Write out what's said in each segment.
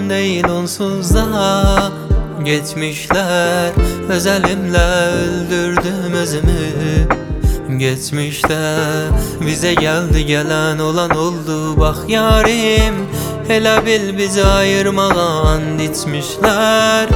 yalan değil onsuz da. Geçmişler özelimle öldürdüm özümü. Geçmişte bize geldi gelen olan oldu bak yarim. Hele bil bizi ayırmadan ditmişler.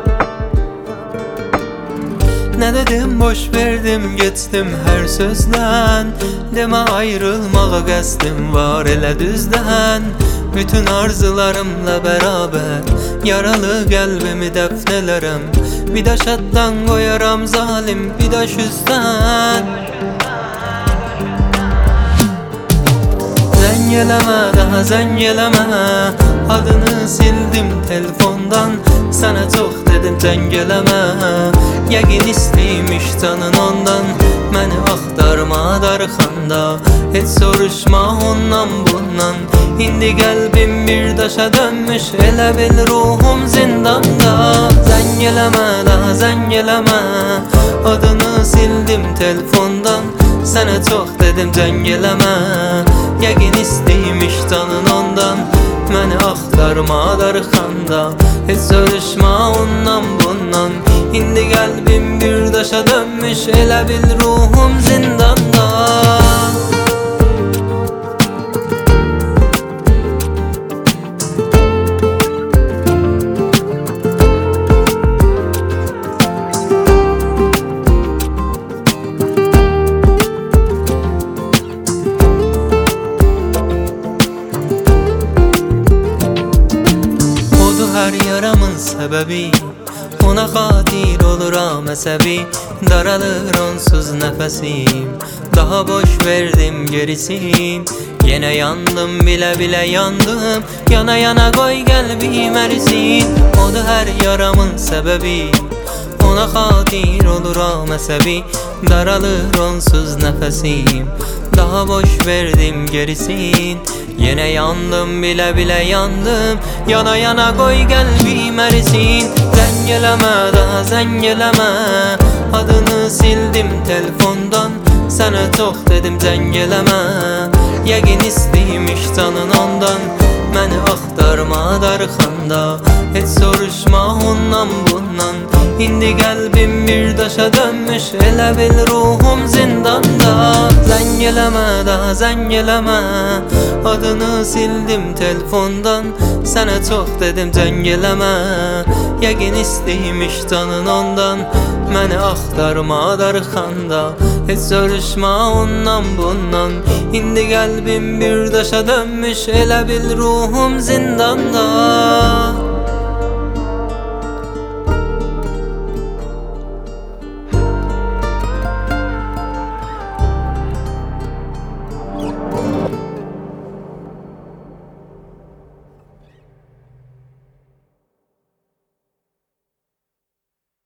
Ne dedim boş verdim geçtim her sözden. Deme ayrılmağa qəsdim var elə düzden. Bütün arzularımla beraber yaralı kalbimi defnelerim. Bir daş attan koyaram zalim bir daş üstten. Zengeleme daha zengeleme, adını sildim telefondan. Sana çok dedim zengeleme, yəqin istəymiş canın ondan. Məni axtarma darxanda, heç soruşma ondan bundan. İndi qəlbim bir daşa dönmüş, elə bil ruhum zindanda. Zengeleme daha zengeleme, adını sildim telefondan. Sana çok dedim zengeleme, yəqin istəymiş canın ondan. Məni axtarma darxanda, heç soruşma ondan bundan. İndi qəlbim bir daşa dönmüş, elə bil ruhum zindanda. Her yaramın sebebi, ona katil oluram əsəbi. Daralır onsuz nefesim, daha boş verdim gerisin. Yine yandım bile bile yandım, yana yana koy kalbim erisin. Odur her yaramın sebebi, ona katil oluram əsəbi. Daralır onsuz nefesim, daha boş verdim gerisin. Yine yandım bile bile yandım, yana yana koy kalbim erisin. Zengeleme daha zengeleme, adını sildim telefondan. Sana çok dedim zengeleme, yəqin istəymiş canın ondan. Məni axtarma darxanda, heç soruşma ondan bundan. İndi qəlbim bir daşa dönmüş, elə bil ruhum zindanda. Zengeleme daha zengeleme, adını sildim telefondan. Sana çok dedim zengeleme, yəqin istəymiş canın ondan. Məni axtarma darxanda, heç soruşma ondan bundan. İndi qəlbim bir daşa dönmüş, elə bil ruhum zindanda.